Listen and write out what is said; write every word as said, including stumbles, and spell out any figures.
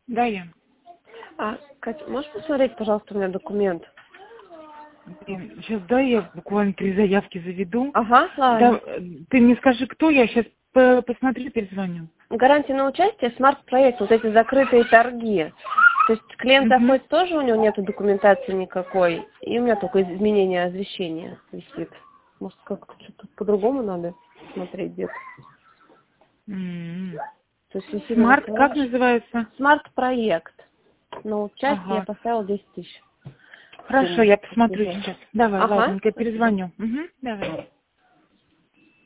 Да, я. А, Катя, можешь посмотреть, пожалуйста, у меня документ? Сейчас, да, я буквально три заявки заведу. Ага, ладно. Да, ты мне скажи, кто я, сейчас по посмотрю, перезвоню. Гарантия на участие, смарт-проект, вот эти закрытые торги. То есть клиент Угу. заходит, тоже у него нету документации никакой, и у меня только изменение освещения висит. Может, как-то что-то по-другому надо смотреть где-то. М-м. То есть висит на Смарт, как клавиш. называется? Смарт-проект. На участие я Ага. поставила десять тысяч. Хорошо, Сумму. я посмотрю сейчас. Давай, Ага, ладненько, спасибо. перезвоню. Угу, давай.